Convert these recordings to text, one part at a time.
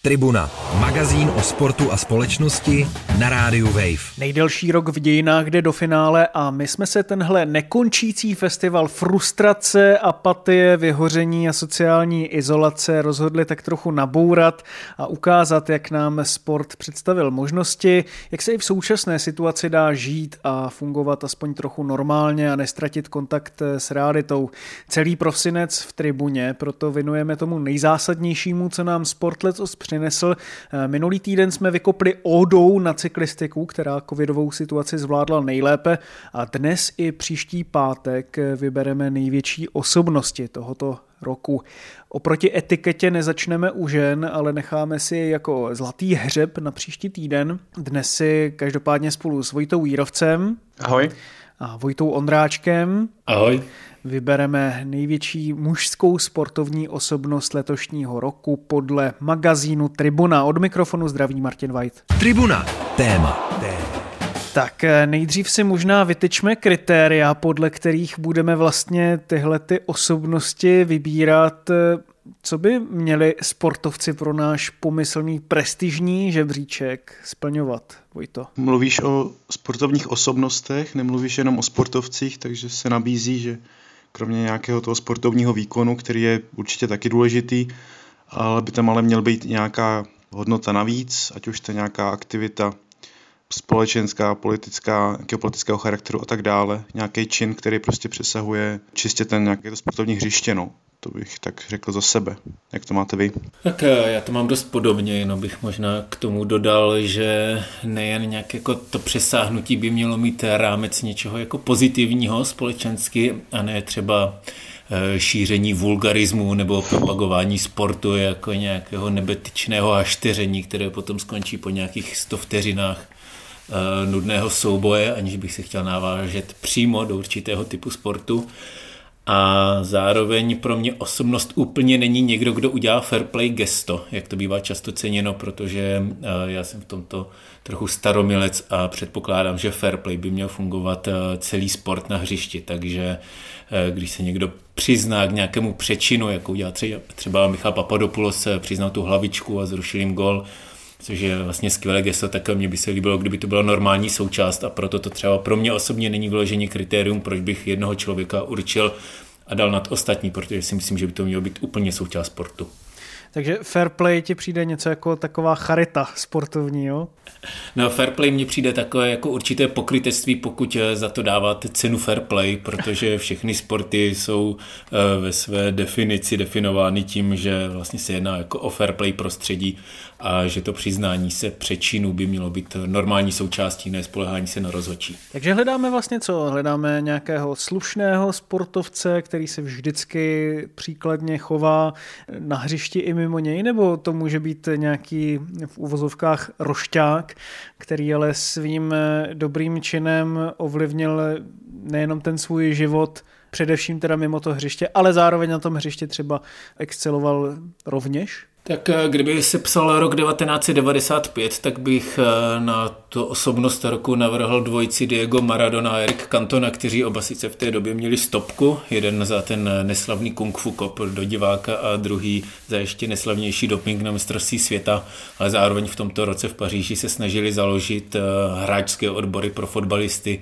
Tribuna, magazín o sportu a společnosti na rádiu Wave. Nejdelší rok v dějinách jde do finále a my jsme se tenhle nekončící festival frustrace, apatie, vyhoření a sociální izolace rozhodli tak trochu nabourat a ukázat, jak nám sport představil možnosti, jak se i v současné situaci dá žít a fungovat aspoň trochu normálně a nestratit kontakt s realitou. Celý prosinec v Tribuně proto věnujeme tomu nejzásadnějšímu, co nám sport letos přinesl. Minulý týden jsme vykopli ódou na cyklistiku, která covidovou situaci zvládla nejlépe, a dnes i příští pátek vybereme největší osobnosti tohoto roku. Oproti etiketě nezačneme u žen, ale necháme si jako zlatý hřeb na příští týden. Dnes si každopádně spolu s Vojtou Jírovcem. Ahoj. A Vojtou Ondráčkem. Ahoj. Vybereme největší mužskou sportovní osobnost letošního roku podle magazínu Tribuna. Od mikrofonu zdraví Martin White. Tribuna. Téma. Tak nejdřív si možná vytyčme kritéria, podle kterých budeme vlastně tyhle ty osobnosti vybírat. Co by měli sportovci pro náš pomyslný prestižní žebříček splňovat, Vojto? Mluvíš o sportovních osobnostech, nemluvíš jenom o sportovcích, takže se nabízí, že kromě nějakého toho sportovního výkonu, který je určitě taky důležitý, ale by tam ale měl být nějaká hodnota navíc, ať už to je nějaká aktivita společenská, politická, nějakého politického charakteru a tak dále. Nějaký čin, který prostě přesahuje čistě ten nějaké to sportovní hřiště, no. To bych tak řekl za sebe. Jak to máte vy? Tak já to mám dost podobně, jenom bych možná k tomu dodal, že nejen nějak jako to přesáhnutí by mělo mít rámec něčeho jako pozitivního společensky a ne třeba šíření vulgarismu nebo propagování sportu jako nějakého nebetyčného hašteření, které potom skončí po nějakých 100 vteřinách nudného souboje, aniž bych se chtěl navážet přímo do určitého typu sportu. A zároveň pro mě osobnost úplně není někdo, kdo udělá fair play gesto, jak to bývá často ceněno, protože já jsem v tomto trochu staromilec a předpokládám, že fair play by měl fungovat celý sport na hřišti, takže když se někdo přizná k nějakému přečinu, jako udělal třeba Michal Papadopoulos, přiznal tu hlavičku a zrušil jim gol, což je vlastně skvělé gesto, tak mně by se líbilo, kdyby to byla normální součást, a proto to třeba pro mě osobně není vyloženě kritérium, proč bych jednoho člověka určil a dal nad ostatní, protože si myslím, že by to mělo být úplně součást sportu. Takže fair play ti přijde něco jako taková charita sportovní, jo? No, fair play mně přijde takové jako určité pokrytectví, pokud za to dáváte cenu fair play, protože všechny sporty jsou ve své definici definovány tím, že vlastně se jedná jako o fair play prostředí a že to přiznání se přečinu by mělo být normální součástí, ne spolehání se na rozhodčí. Takže hledáme vlastně co? Hledáme nějakého slušného sportovce, který se vždycky příkladně chová na hřišti i mimo něj, nebo to může být nějaký v uvozovkách rošťák, který ale svým dobrým činem ovlivnil nejenom ten svůj život, především teda mimo to hřiště, ale zároveň na tom hřišti třeba exceloval rovněž? Tak kdyby se psal rok 1995, tak bych na to osobnost roku navrhl dvojici Diego Maradona a Eric Cantona, kteří oba sice v té době měli stopku, jeden za ten neslavný kung fu kop do diváka a druhý za ještě neslavnější doping na mistrovství světa, ale zároveň v tomto roce v Paříži se snažili založit hráčské odbory pro fotbalisty,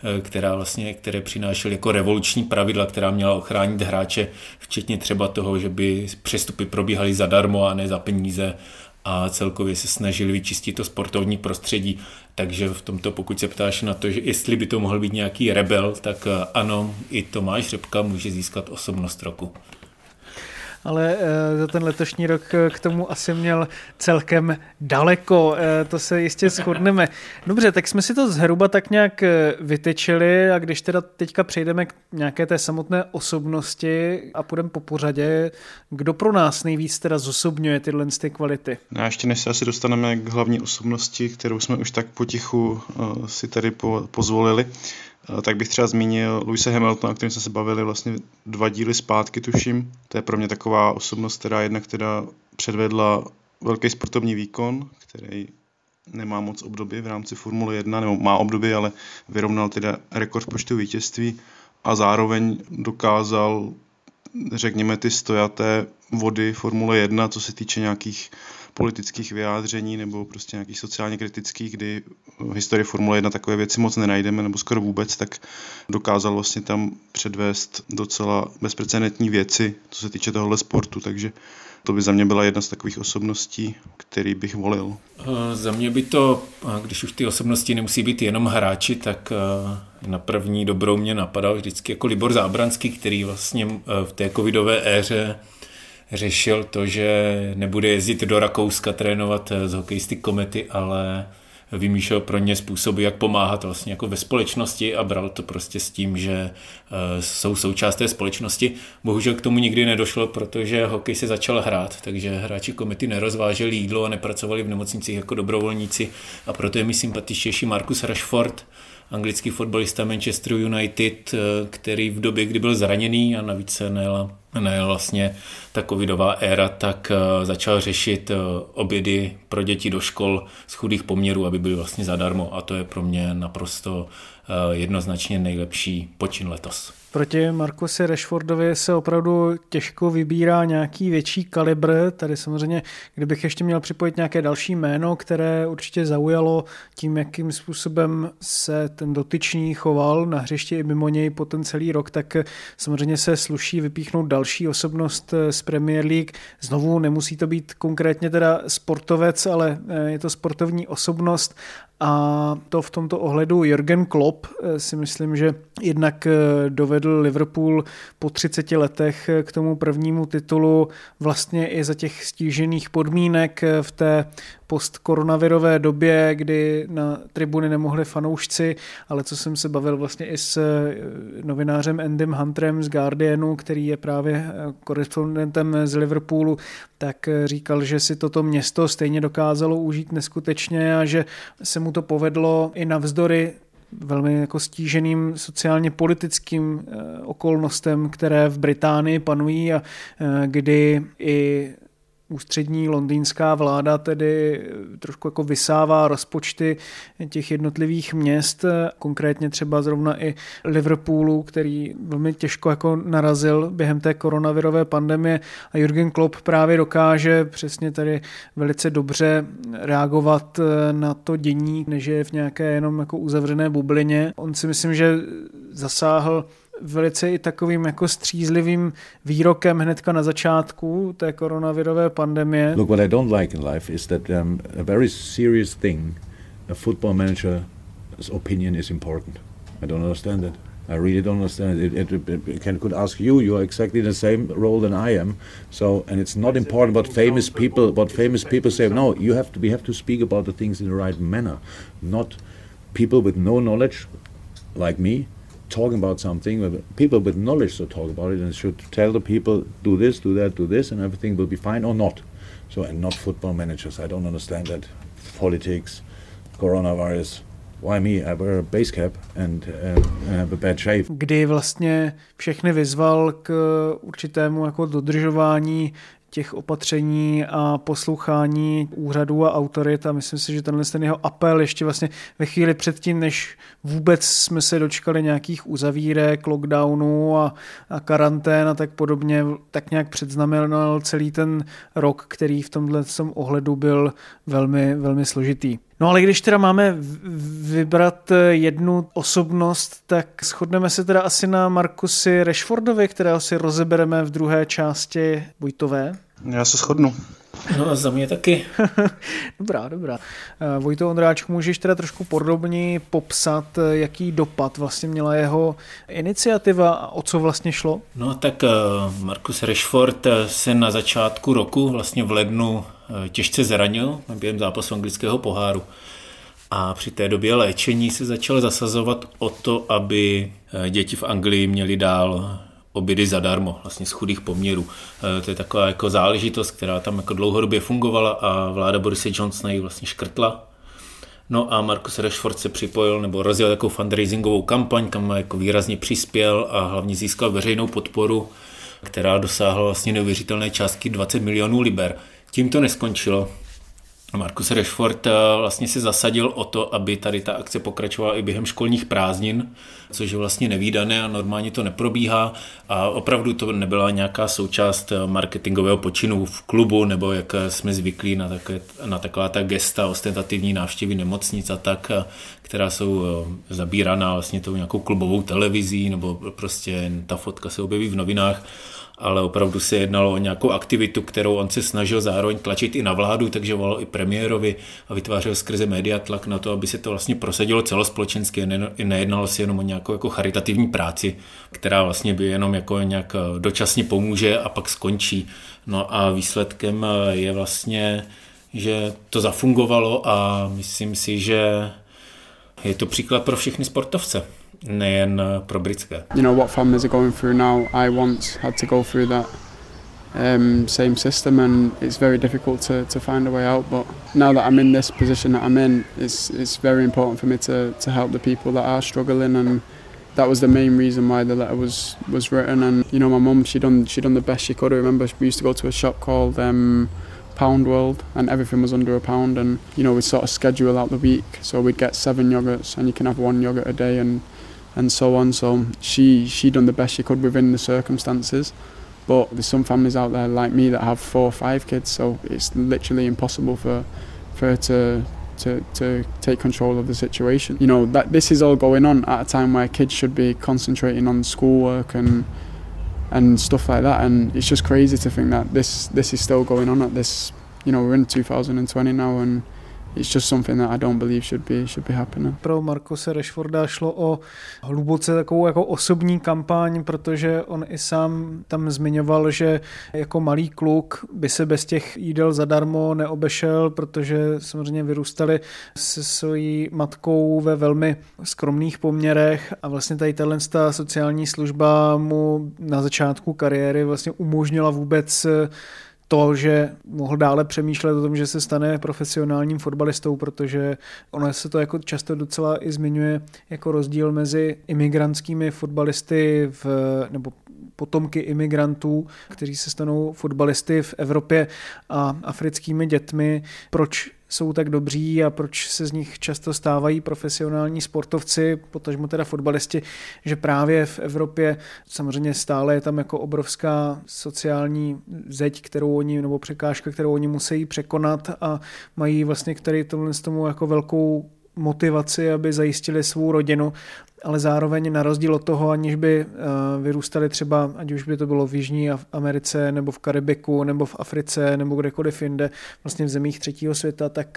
které přinášely jako revoluční pravidla, která měla ochránit hráče, včetně třeba toho, že by přestupy probíhaly zadarmo a ne za peníze, a celkově se snažili vyčistit to sportovní prostředí. Takže v tomto, pokud se ptáš na to, že jestli by to mohl být nějaký rebel, tak ano, i Tomáš Řepka může získat osobnost roku. Ale za ten letošní rok k tomu asi měl celkem daleko, to se jistě shodneme. Dobře, tak jsme si to zhruba tak nějak vytyčili, a když teda teďka přejdeme k nějaké té samotné osobnosti a půjdeme po pořadě, kdo pro nás nejvíc teda zosobňuje tyhle ty kvality? A ještě než se asi dostaneme k hlavní osobnosti, kterou jsme už tak potichu si tady pozvolili, tak bych třeba zmínil Lewise Hamiltona, o kterém jsme se bavili vlastně 2 díly zpátky, tuším. To je pro mě taková osobnost, která předvedla velký sportovní výkon, který nemá moc obdoby v rámci Formule 1, nebo má obdoby, ale vyrovnal teda rekord počtu vítězství a zároveň dokázal, řekněme, ty stojaté vody Formule 1, co se týče nějakých politických vyjádření nebo prostě nějakých sociálně kritických, kdy v historii Formule 1 takové věci moc nenajdeme nebo skoro vůbec, tak dokázal vlastně tam předvést docela bezprecedentní věci, co se týče tohohle sportu, takže to by za mě byla jedna z takových osobností, který bych volil. Za mě by to, když už ty osobnosti nemusí být jenom hráči, tak na první dobrou mě napadal vždycky jako Libor Zábranský, který vlastně v té covidové éře řešil to, že nebude jezdit do Rakouska trénovat z hokejisty Komety, ale vymýšlel pro ně způsoby, jak pomáhat vlastně jako ve společnosti a bral to prostě s tím, že jsou součást té společnosti. Bohužel k tomu nikdy nedošlo, protože hokej se začal hrát, takže hráči Komety nerozváželi jídlo a nepracovali v nemocnicích jako dobrovolníci a proto je mi sympatičtější Marcus Rashford, anglický fotbalista Manchester United, který v době, kdy byl zraněný a navíc se nejela vlastně ta covidová éra, tak začal řešit obědy pro děti do škol z chudých poměrů, aby byly vlastně zadarmo a to je pro mě naprosto jednoznačně nejlepší počin letos. Proti Marcusi Rashfordovi se opravdu těžko vybírá nějaký větší kalibr. Tady samozřejmě, kdybych ještě měl připojit nějaké další jméno, které určitě zaujalo tím, jakým způsobem se ten dotyčný choval na hřišti i mimo něj po ten celý rok, tak samozřejmě se sluší vypíchnout další osobnost z Premier League. Znovu nemusí to být konkrétně teda sportovec, ale je to sportovní osobnost. A to v tomto ohledu Jürgen Klopp si myslím, že jednak dovedl Liverpool po 30 letech k tomu prvnímu titulu vlastně i za těch stížených podmínek v té postkoronavirové době, kdy na tribuny nemohli fanoušci, ale co jsem se bavil vlastně i s novinářem Andym Hunterem z Guardianu, který je právě korespondentem z Liverpoolu, tak říkal, že si toto město stejně dokázalo užít neskutečně a že se mu to povedlo i navzdory velmi jako stíženým sociálně politickým okolnostem, které v Británii panují a kdy i ústřední londýnská vláda tedy trošku jako vysává rozpočty těch jednotlivých měst, konkrétně třeba zrovna i Liverpoolu, který velmi těžko jako narazil během té koronavirové pandemie a Jürgen Klopp právě dokáže přesně tady velice dobře reagovat na to dění, než je v nějaké jenom jako uzavřené bublině. On si myslím, že zasáhl velice i takovým jako střízlivým výrokem hnedka na začátku té koronavirové pandemie. Look, what I don't like in life is that a very serious thing, a football manager's opinion is important. I don't understand that. I really don't understand it. I could ask you. You are exactly the same role than I am. So, and it's not important what famous people say. No, we have to speak about the things in the right manner, not people with no knowledge, like me, talking about something. People with knowledge should talk about it and should tell the people, do this, do that, do this, and everything will be fine or not. So, and not football managers. I don't understand that. Politics, coronavirus. Why me? I wear a base cap and have a bad shave. Kdy vlastně všechny vyzval k určitému jako dodržování těch opatření a poslouchání úřadů a autorit a myslím si, že tenhle ten jeho apel ještě vlastně ve chvíli předtím, než vůbec jsme se dočkali nějakých uzavírek, lockdownů a karantén a tak podobně, tak nějak předznamenal celý ten rok, který v tomhle ohledu byl velmi, velmi složitý. No ale když teda máme vybrat jednu osobnost, tak shodneme se teda asi na Marcusi Rashfordovi, kterého si rozebereme v druhé části Vojtové. Já se shodnu. No a za mě taky. Dobrá. Vojto Ondráčku, můžeš teda trošku podrobněji popsat, jaký dopad vlastně měla jeho iniciativa a o co vlastně šlo? No tak Marcus Rashford se na začátku roku, vlastně v lednu, těžce zranil během zápasu anglického poháru. A při té době léčení se začal zasazovat o to, aby děti v Anglii měly dál obědy zadarmo, vlastně z chudých poměrů. To je taková jako záležitost, která tam jako dlouhodobě fungovala a vláda Borise Johnsona ji vlastně škrtla. No a Marcus Rashford se připojil nebo rozjel takovou fundraisingovou kampaň, kam jako výrazně přispěl a hlavně získal veřejnou podporu, která dosáhla vlastně neuvěřitelné částky 20 milionů liber. Tím to neskončilo. Marcus Rashford vlastně se zasadil o to, aby tady ta akce pokračovala i během školních prázdnin, což je vlastně nevídané a normálně to neprobíhá a opravdu to nebyla nějaká součást marketingového počinu v klubu, nebo jak jsme zvyklí na taková ta gesta, ostentativní návštěvy nemocnic a tak, která jsou zabíraná vlastně tou nějakou klubovou televizí, nebo prostě ta fotka se objeví v novinách, ale opravdu se jednalo o nějakou aktivitu, kterou on se snažil zároveň tlačit i na vládu, takže volal i premiérovi a vytvářel skrze média tlak na to, aby se to vlastně prosadilo celospolečensky. Nejednalo se jenom o nějakou jako charitativní práci, která vlastně by jenom jako nějak dočasně pomůže a pak skončí. No a výsledkem je vlastně, že to zafungovalo a myslím si, že je to příklad pro všechny sportovce. Nejen pro britské. You know what families are going through now. I once had to go through that same system, and it's very difficult to find a way out. But now that I'm in this position that I'm in, it's very important for me to help the people that are struggling, and that was the main reason why the letter was written. And you know, my mum, she done the best she could. I remember we used to go to a shop called Pound World, and everything was under £1. And you know, we'd sort of schedule out the week, so we'd get 7 yogurts, and you can have 1 yogurt a day, and so on. So she done the best she could within the circumstances. But there's some families out there like me that have 4 or 5 kids, so it's literally impossible for her to take control of the situation. You know, that this is all going on at a time where kids should be concentrating on schoolwork and stuff like that, and it's just crazy to think that this is still going on at this, you know, we're in 2020 now, and it's just something that I don't believe should be happening. Pro Marcuse Rashforda šlo o hluboce takovou jako osobní kampaň, protože on i sám tam zmiňoval, že jako malý kluk by se bez těch jídel zadarmo neobešel, protože samozřejmě vyrůstali se svojí matkou ve velmi skromných poměrech a vlastně tady tato sociální služba mu na začátku kariéry vlastně umožnila vůbec to, že mohl dále přemýšlet o tom, že se stane profesionálním fotbalistou, protože ono se to jako často docela i zmiňuje jako rozdíl mezi imigrantskými fotbalisty nebo potomky imigrantů, kteří se stanou fotbalisty v Evropě a africkými dětmi. Proč jsou tak dobří a proč se z nich často stávají profesionální sportovci, potažmo teda fotbalisti, že právě v Evropě samozřejmě stále je tam jako obrovská sociální zeď, nebo překážka, kterou oni musí překonat a mají vlastně k tomu jako velkou motivaci, aby zajistili svou rodinu, ale zároveň na rozdíl od toho, aniž by vyrůstali třeba, ať už by to bylo v Jižní Americe, nebo v Karibiku, nebo v Africe, nebo kdekoliv jinde, vlastně v zemích třetího světa, tak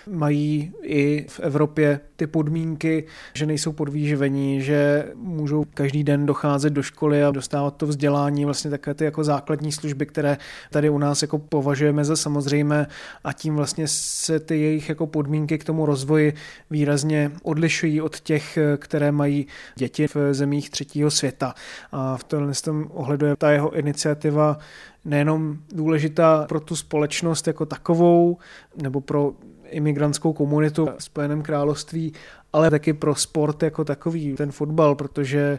mají i v Evropě ty podmínky, že nejsou podvýživení, že můžou každý den docházet do školy a dostávat to vzdělání, vlastně takové ty jako základní služby, které tady u nás jako považujeme za samozřejmé a tím vlastně se ty jejich jako podmínky k tomu rozvoji výrazně odlišují od těch, které mají děti v zemích třetího světa. A v tom ohledu je ta jeho iniciativa nejenom důležitá pro tu společnost jako takovou, nebo pro imigrantskou komunitu v Spojeném království, ale taky pro sport jako takový, ten fotbal, protože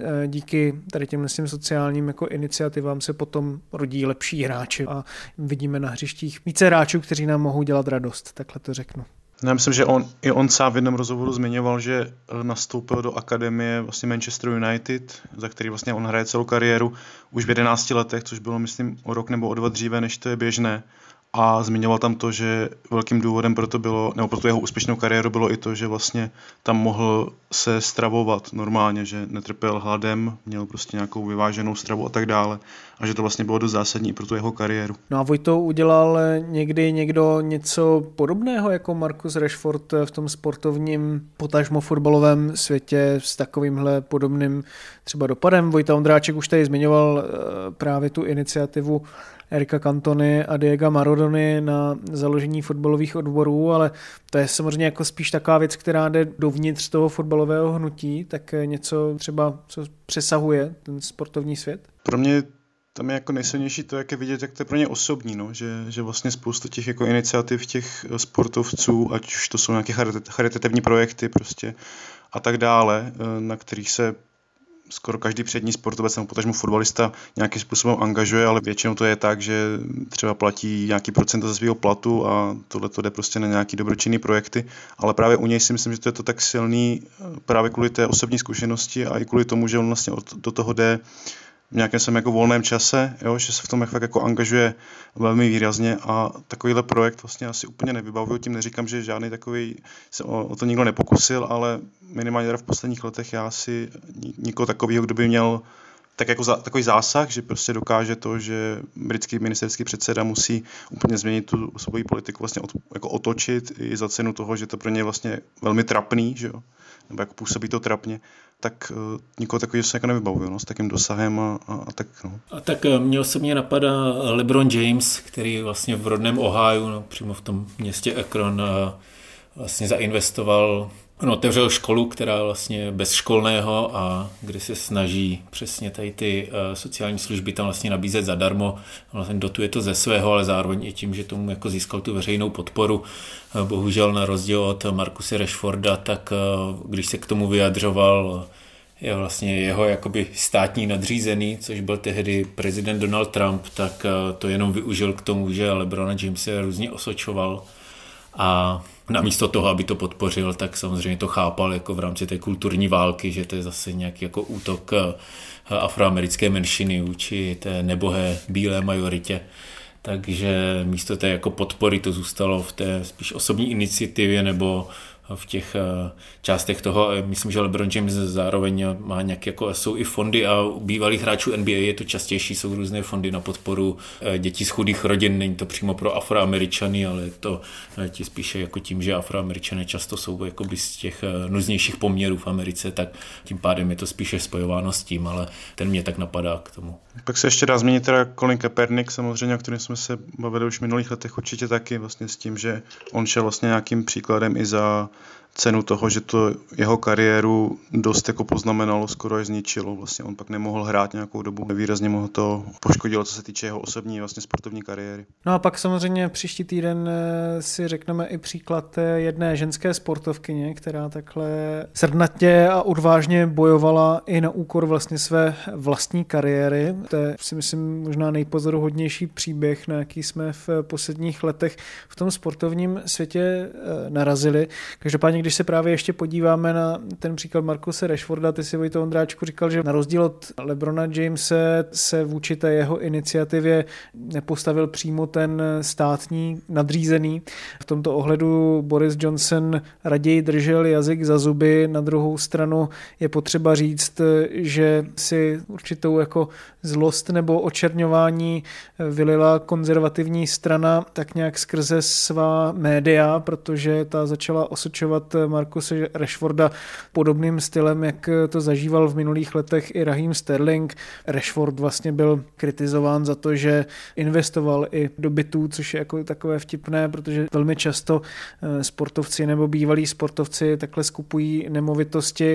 díky tady těm sociálním jako iniciativám se potom rodí lepší hráči a vidíme na hřištích více hráčů, kteří nám mohou dělat radost, takhle to řeknu. Já myslím, že on sám v jednom rozhovoru zmiňoval, že nastoupil do akademie vlastně Manchester United, za který vlastně on hraje celou kariéru už v 11 letech, což bylo, myslím, o rok nebo o 2 dříve, než to je běžné. A zmiňoval tam to, že velkým důvodem pro to bylo, nebo pro tu jeho úspěšnou kariéru bylo i to, že vlastně tam mohl se stravovat normálně, že netrpěl hladem, měl prostě nějakou vyváženou stravu a tak dále. A že to vlastně bylo dost zásadní i pro tu jeho kariéru. No a Vojto, udělal někdy někdo něco podobného jako Marcus Rashford v tom sportovním, potažmo fotbalovém světě s takovýmhle podobným třeba dopadem? Vojta Ondráček už tady zmiňoval právě tu iniciativu Erika Cantony a Diego Maradony na založení fotbalových odborů, ale to je samozřejmě jako spíš taková věc, která jde dovnitř toho fotbalového hnutí, tak něco třeba, co přesahuje ten sportovní svět? Pro mě tam je jako nejsilnější to, jak je vidět, jak to je pro ně osobní, no? že vlastně spoustu těch jako iniciativ těch sportovců, ať už to jsou nějaké charitativní projekty prostě a tak dále, na kterých se skoro každý přední sportovec nebo potažmo fotbalista nějakým způsobem angažuje, ale většinou to je tak, že třeba platí nějaký procento ze svého platu a tohle to jde prostě na nějaký dobročinný projekty, ale právě u něj si myslím, že to je to tak silný právě kvůli té osobní zkušenosti a i kvůli tomu, že on vlastně do toho jde v nějakém svém jako volném čase, jo, že se v tom fakt jako angažuje velmi výrazně a takovýhle projekt vlastně asi úplně nevybavuju, tím neříkám, že žádný takový se o to nikdo nepokusil, ale minimálně teda v posledních letech já si nikoho takového, kdo by měl tak jako takový zásah, že prostě dokáže to, že britský ministerský předseda musí úplně změnit tu svoji politiku, vlastně jako otočit i za cenu toho, že to pro něj vlastně velmi trapný, že jo, nebo jako působí to trapně, tak nikoho takového se jako nevybavuju, no, s takým dosahem a tak, no. A tak mě osobně napadá LeBron James, který vlastně v rodném Ohiu, no, přímo v tom městě Akron, vlastně zainvestoval, otevřel školu, která vlastně bez školného a kde se snaží přesně tady ty sociální služby tam vlastně nabízet zadarmo. Vlastně dotuje to ze svého, ale zároveň i tím, že tomu jako získal tu veřejnou podporu. Bohužel na rozdíl od Marcuse Rashforda, tak když se k tomu vyjadřoval je vlastně jeho jakoby státní nadřízený, což byl tehdy prezident Donald Trump, tak to jenom využil k tomu, že LeBrona Jamese různě osočoval a namísto toho, aby to podpořil, tak samozřejmě to chápal jako v rámci té kulturní války, že to je zase nějaký jako útok afroamerické menšiny vůči té nebohé bílé majoritě. Takže místo té jako podpory to zůstalo v té spíš osobní iniciativě nebo v těch částech toho. Myslím, že LeBron James zároveň má nějaké, jako jsou i fondy a u bývalých hráčů NBA je to častější, jsou různé fondy na podporu dětí z chudých rodin, není to přímo pro Afroameričany, ale je to spíše jako tím, že Afroameričané často jsou jakoby z těch nuznějších poměrů v Americe, tak tím pádem je to spíše spojováno s tím, ale ten mě tak napadá k tomu. Pak se ještě dá zmínit teda Colin Kaepernick, samozřejmě, o kterém jsme se bavili už v minulých letech určitě taky, vlastně s tím, že on šel vlastně nějakým příkladem i za cenu toho, že to jeho kariéru dost jako poznamenalo, skoro až zničilo. Vlastně on pak nemohl hrát nějakou dobu. Výrazně mu to poškodilo, co se týče jeho osobní vlastně sportovní kariéry. No a pak samozřejmě příští týden si řekneme i příklad jedné ženské sportovkyně, která takhle srdnatě a odvážně bojovala i na úkor vlastně své vlastní kariéry. To je, si myslím, možná nejpozoruhodnější příběh, na jaký jsme v posledních letech v tom sportovním světě narazili. Každopádně, když se právě ještě podíváme na ten příklad Marcuse Rashforda, ty si, Vojto Ondráčku, říkal, že na rozdíl od LeBrona Jamese se vůči té jeho iniciativě nepostavil přímo ten státní nadřízený. V tomto ohledu Boris Johnson raději držel jazyk za zuby. Na druhou stranu je potřeba říct, že si určitou jako zlost nebo očerňování vylila konzervativní strana tak nějak skrze svá média, protože ta začala osočovat Marcuse Rashforda podobným stylem, jak to zažíval v minulých letech i Raheem Sterling. Rashford vlastně byl kritizován za to, že investoval i do bytů, což je jako takové vtipné, protože velmi často sportovci nebo bývalí sportovci takhle skupují nemovitosti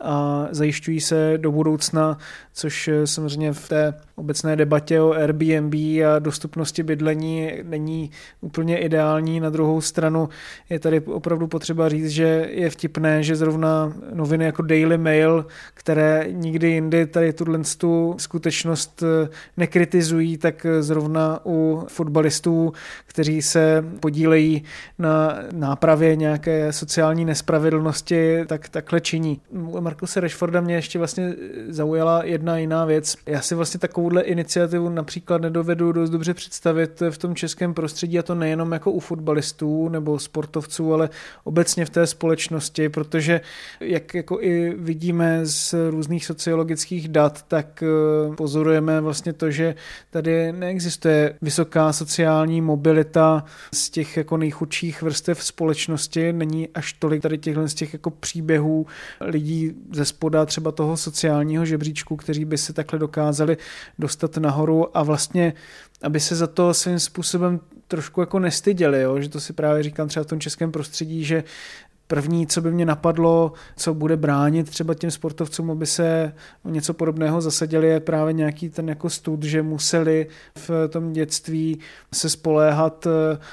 a zajišťují se do budoucna, což samozřejmě v té obecné debatě o Airbnb a dostupnosti bydlení není úplně ideální. Na druhou stranu je tady opravdu potřeba říct, že je vtipné, že zrovna noviny jako Daily Mail, které nikdy jindy tady tu skutečnost nekritizují, tak zrovna u fotbalistů, kteří se podílejí na nápravě nějaké sociální nespravedlnosti, tak takhle činí. Marcuse Rashforda mě ještě vlastně zaujala jedna jiná věc. Já si vlastně takovouhle iniciativu například nedovedu dost dobře představit v tom českém prostředí, a to nejenom jako u fotbalistů nebo sportovců, ale obecně v té společnosti, protože jak jako i vidíme z různých sociologických dat, tak pozorujeme vlastně to, že tady neexistuje vysoká sociální mobilita z těch jako nejchudších vrstev společnosti, není až tolik tady těchhle z těch jako příběhů lidí ze spoda třeba toho sociálního žebříčku, kteří by se takhle dokázali dostat nahoru a vlastně, aby se za to svým způsobem trošku jako nestyděli, jo? Že to si právě říkám třeba v tom českém prostředí, že První, co by mě napadlo, co bude bránit třeba těm sportovcům, aby se o něco podobného zasadili, je právě nějaký ten jako stud, že museli v tom dětství se spoléhat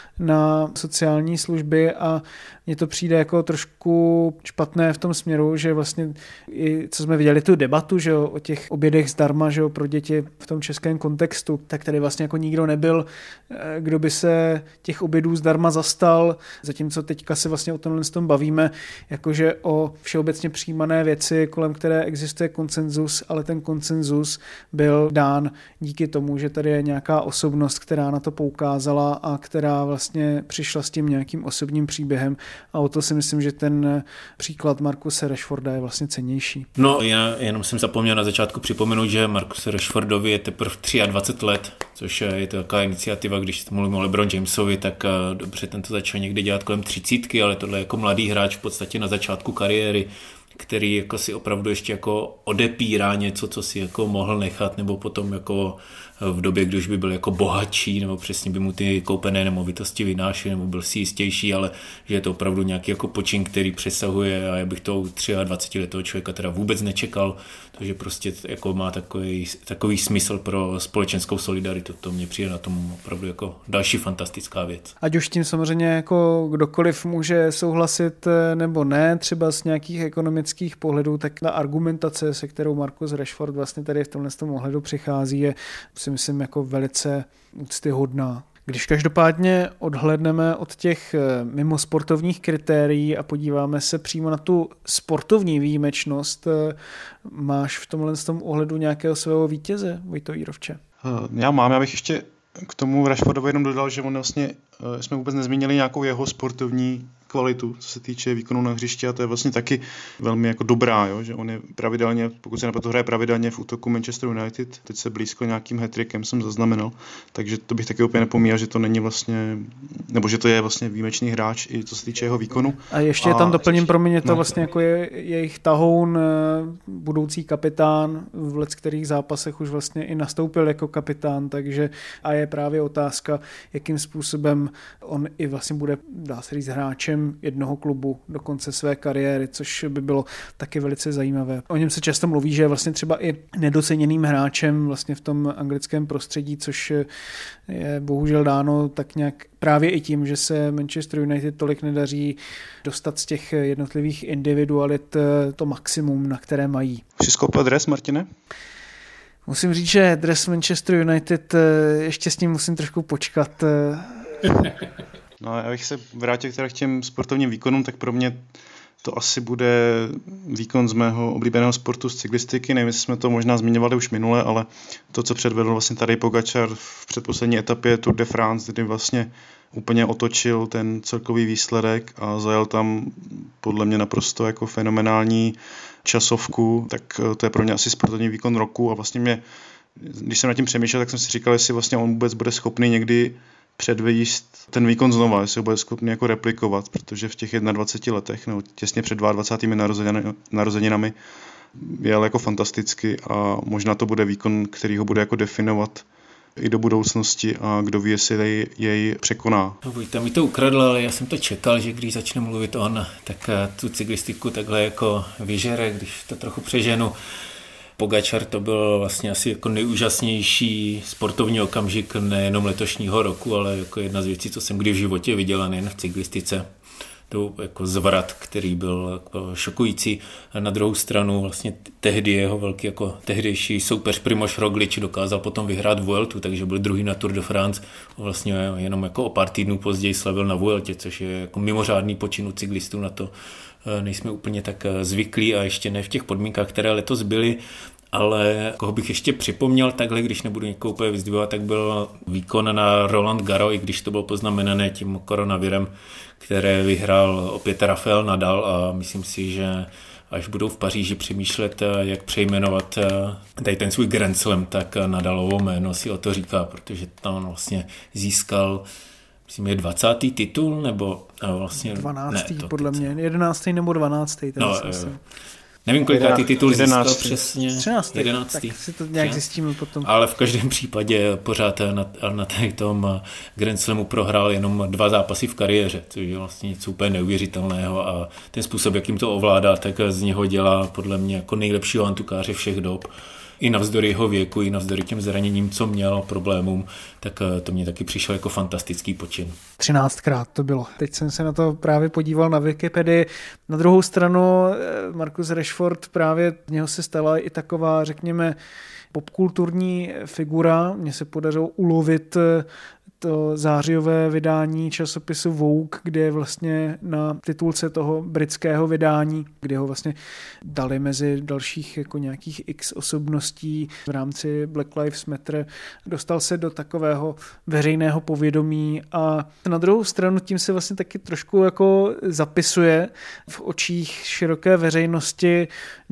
na sociální služby a mně to přijde jako trošku špatné v tom směru, že vlastně i co jsme viděli tu debatu, že jo, o těch obědech zdarma, že jo, pro děti v tom českém kontextu, tak tady vlastně jako nikdo nebyl, kdo by se těch obědů zdarma zastal, zatímco teďka se vlastně o tomhle tom bavíme, jakože o všeobecně přijímané věci, kolem které existuje konsenzus, ale ten konsenzus byl dán díky tomu, že tady je nějaká osobnost, která na to poukázala a která vlastně přišla s tím nějakým osobním příběhem a o to si myslím, že ten příklad Marcuse Rashforda je vlastně cennější. No, já jenom jsem zapomněl na začátku připomenout, že Marcuse Rashfordovi je teprve 23 let, což je to taková iniciativa, když mluvím o LeBron Jamesovi, tak dobře, ten to začal někdy dělat kolem 30, ale tohle je jako mladý hráč v podstatě na začátku kariéry, který jako si opravdu ještě jako odepírá něco, co si jako mohl nechat, nebo potom jako v době, když by byl jako bohatší, nebo přesně by mu ty koupené nemovitosti vynášely, nebo byl si jistější, ale že je to opravdu nějaký jako počin, který přesahuje a já bych toho 23letého člověka teda vůbec nečekal, takže prostě jako má takový smysl pro společenskou solidaritu. To mě přijde na tom opravdu jako další fantastická věc. Ať už tím samozřejmě jako kdokoliv může souhlasit nebo ne, třeba z nějakých ekonomických pohledů, tak ta argumentace, se kterou Marcus Rashford vlastně tady v tomhle ohledu přichází, je si myslím jako velice úctyhodná. Když každopádně odhlédneme od těch mimosportovních kritérií a podíváme se přímo na tu sportovní výjimečnost, máš v tomhle ohledu nějakého svého vítěze, Vojto Jírovče? Já bych ještě k tomu Rashfordovi jenom dodal, že on vlastně, jsme vůbec nezmínili nějakou jeho sportovní kvalitu, co se týče výkonu na hřišti a to je vlastně taky velmi jako dobrá, jo? Že on je pravidelně, pokud se například hraje pravidelně v útoku Manchester United, teď se blízko nějakým hat-trickem jsem zaznamenal, takže to bych taky úplně nepomíjal, že to není vlastně, nebo že to je vlastně výjimečný hráč i co se týče jeho výkonu. A ještě tam doplním, pro mě to vlastně jako je jejich tahoun, budoucí kapitán, v leckterých zápasech už vlastně i nastoupil jako kapitán, takže a je právě otázka, jakým způsobem on i vlastně bude, dá se říct, hráčem jednoho klubu do konce své kariéry, což by bylo taky velice zajímavé. O něm se často mluví, že je vlastně třeba i nedoceněným hráčem vlastně v tom anglickém prostředí, což je bohužel dáno tak nějak právě i tím, že se Manchester United tolik nedaří dostat z těch jednotlivých individualit to maximum, na které mají. Jsi skoupil dres, Martine? Musím říct, že dres Manchester United, ještě s ním musím trošku počkat. No, já bych se vrátil k těm sportovním výkonům, tak pro mě to asi bude výkon z mého oblíbeného sportu, z cyklistiky. Nevím, jestli jsme to možná zmiňovali už minule, ale to, co předvedl vlastně Tadej Pogačar v předposlední etapě Tour de France, kdy vlastně úplně otočil ten celkový výsledek a zajel tam podle mě naprosto jako fenomenální časovku, tak to je pro mě asi sportovní výkon roku a vlastně když jsem nad tím přemýšlel, tak jsem si říkal, jestli vlastně on vůbec bude schopný někdy předvést ten výkon znova, jestli ho bude schopný jako replikovat, protože v těch 21 letech, nebo těsně před 22. narozeninami jel jako fantasticky a možná to bude výkon, který ho bude jako definovat i do budoucnosti a kdo ví, jestli jej překoná. Vojta mi to ukradl, ale já jsem to čekal, že když začne mluvit on, tak tu cyklistiku takhle jako vyžere, když to trochu přeženu. Pogačar to byl vlastně asi jako nejúžasnější sportovní okamžik nejenom letošního roku, ale jako jedna z věcí, co jsem kdy v životě viděl, a nejen v cyklistice. To jako zvrat, který byl jako šokující. A na druhou stranu vlastně tehdy jeho velký jako tehdejší soupeř Primož Roglič dokázal potom vyhrát Vueltu, takže byl druhý na Tour de France. Vlastně jenom jako o pár týdnů později slavil na Vueltě, což je jako mimořádný počin u cyklistů, na to nejsme úplně tak zvyklí a ještě ne v těch podmínkách, které letos byly. Ale koho bych ještě připomněl takhle, když nebudu někoho úplně vyzdvihovat, tak byl výkon na Roland Garros, i když to bylo poznamenané tím koronavirem, které vyhrál opět Rafael Nadal a myslím si, že až budou v Paříži přemýšlet, jak přejmenovat tady ten svůj Grand Slam, tak Nadalovo jméno si o to říká, protože tam vlastně získal, myslím, je 20. titul, nebo vlastně... 12. podle mě, 11. nebo 12. Nevím, kolika ty tituly získal 11. přesně. 13. 11. Tak si to nějak zjistíme potom. Ale v každém případě pořád na tom Grand Slamu prohrál jenom 2 zápasy v kariéře, což je vlastně něco úplně neuvěřitelného a ten způsob, jakým to ovládá, tak z něho dělá podle mě jako nejlepšího antukáře všech dob. I navzdory jeho věku, i navzdory těm zraněním, co měl, problémům, tak to mě taky přišel jako fantastický počin. 13krát to bylo. Teď jsem se na to právě podíval na Wikipedii. Na druhou stranu Marcus Rashford, právě z něho se stala i taková, řekněme, popkulturní figura. Mně se podařilo ulovit to zářijové vydání časopisu Vogue, kde je vlastně na titulce toho britského vydání, kde ho vlastně dali mezi dalších jako nějakých x osobností v rámci Black Lives Matter. Dostal se do takového veřejného povědomí a na druhou stranu tím se vlastně taky trošku jako zapisuje v očích široké veřejnosti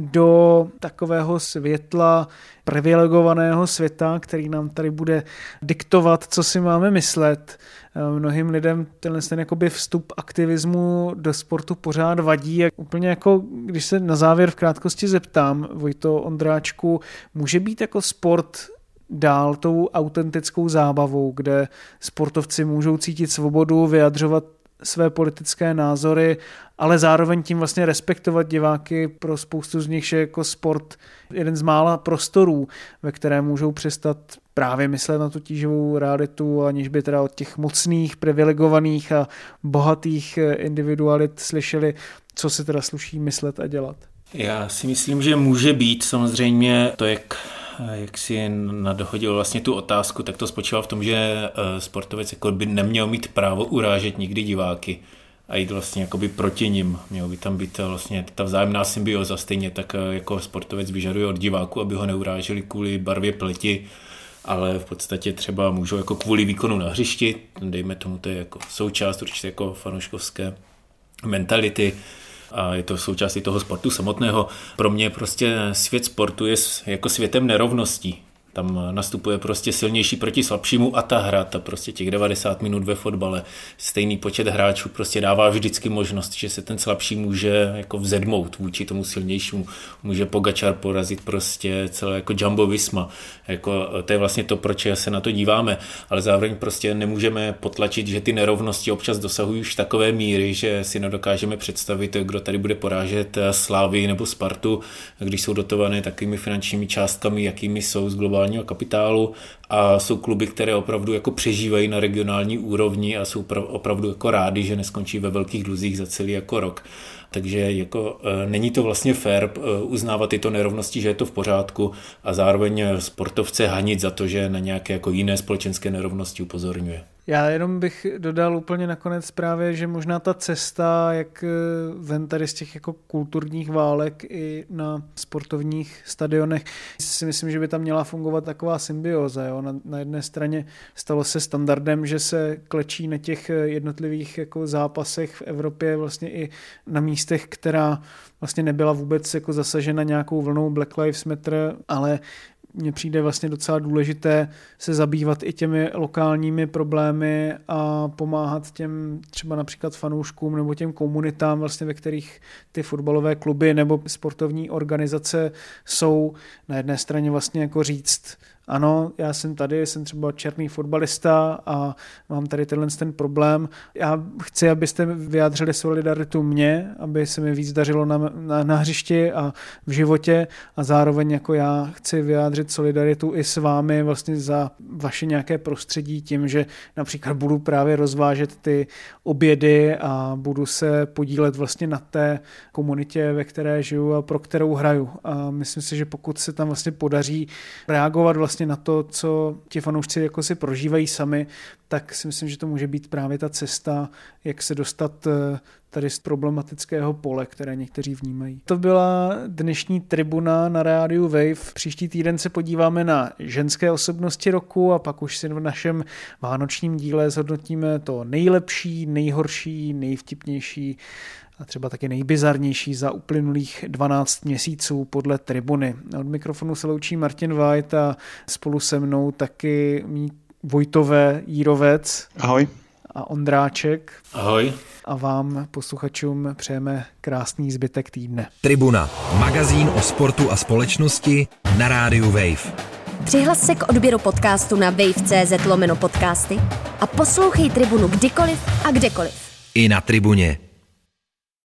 do takového světla privilegovaného světa, který nám tady bude diktovat, co si máme myslet. Mnohým lidem ten jakoby vstup aktivismu do sportu pořád vadí. Úplně jako, když se na závěr v krátkosti zeptám, Vojto Ondráčku, může být jako sport dál tou autentickou zábavou, kde sportovci můžou cítit svobodu, vyjadřovat své politické názory, ale zároveň tím vlastně respektovat diváky. Pro spoustu z nich je jako sport jeden z mála prostorů, ve které můžou přestat právě myslet na tu tíživou realitu, aniž by teda od těch mocných, privilegovaných a bohatých individualit slyšeli, co se teda sluší myslet a dělat. Já si myslím, že může být samozřejmě to, jak si nadhodil vlastně tu otázku, tak to spočívá v tom, že sportovec jako by neměl mít právo urážet nikdy diváky a jít vlastně jakoby proti nim. Mělo by tam být vlastně ta vzájemná symbioza, stejně tak jako sportovec vyžaduje od diváků, aby ho neuráželi kvůli barvě pleti, ale v podstatě třeba můžou jako kvůli výkonu na hřišti, dejme tomu, to je jako součást určitě jako fanouškovské mentality, a je to součástí toho sportu samotného. Pro mě prostě svět sportu je jako světem nerovností. Tam nastupuje prostě silnější proti slabšímu a ta hra, ta prostě těch 90 minut ve fotbale, stejný počet hráčů prostě dává vždycky možnost, že se ten slabší může jako vzedmout vůči tomu silnějšímu. Může Pogačar porazit prostě celé jako Jumbo Visma. Jako, to je vlastně to, proč se na to díváme, ale zároveň prostě nemůžeme potlačit, že ty nerovnosti občas dosahují už takové míry, že si nedokážeme představit, kdo tady bude porážet Slávii nebo Spartu, když jsou dotované takovými finančními částkami, jakými jsou z globální kapitálu, a jsou kluby, které opravdu jako přežívají na regionální úrovni a jsou opravdu jako rádi, že neskončí ve velkých dluzích za celý jako rok. Takže jako není to vlastně fair uznávat tyto nerovnosti, že je to v pořádku, a zároveň sportovce hanit za to, že na nějaké jako jiné společenské nerovnosti upozorňuje. Já jenom bych dodal úplně nakonec právě, že možná ta cesta, jak ven tady z těch jako kulturních válek i na sportovních stadionech, si myslím, že by tam měla fungovat taková symbioza. Jo? Na jedné straně stalo se standardem, že se klečí na těch jednotlivých jako zápasech v Evropě vlastně i na místech, která vlastně nebyla vůbec jako zasažena nějakou vlnou Black Lives Matter, ale mně přijde vlastně docela důležité se zabývat i těmi lokálními problémy a pomáhat těm třeba například fanouškům nebo těm komunitám, vlastně, ve kterých ty fotbalové kluby nebo sportovní organizace jsou. Na jedné straně vlastně jako říct, ano, já jsem tady, jsem třeba černý fotbalista a mám tady ten problém. Já chci, abyste vyjádřili solidaritu mně, aby se mi víc dařilo na hřišti a v životě, a zároveň jako já chci vyjádřit solidaritu i s vámi vlastně za vaše nějaké prostředí tím, že například budu právě rozvážet ty obědy a budu se podílet vlastně na té komunitě, ve které žiju a pro kterou hraju. A myslím si, že pokud se tam vlastně podaří reagovat vlastně na to, co ti fanoušci jako si prožívají sami, tak si myslím, že to může být právě ta cesta, jak se dostat tady z problematického pole, které někteří vnímají. To byla dnešní tribuna na rádiu Wave. Příští týden se podíváme na ženské osobnosti roku a pak už si v našem vánočním díle zhodnotíme to nejlepší, nejhorší, nejvtipnější a třeba taky nejbizarnější za uplynulých 12 měsíců podle tribuny. Od mikrofonu se loučí Martin White a spolu se mnou taky mý Vojtové Jírovec. Ahoj. A Ondráček. Ahoj. a vám, posluchačům, přejeme krásný zbytek týdne. Tribuna, magazín o sportu a společnosti na rádiu Wave. Přihlas se k odběru podcastu na wave.cz/podcasty a poslouchej Tribunu kdykoliv a kdekoliv. I na Tribuně.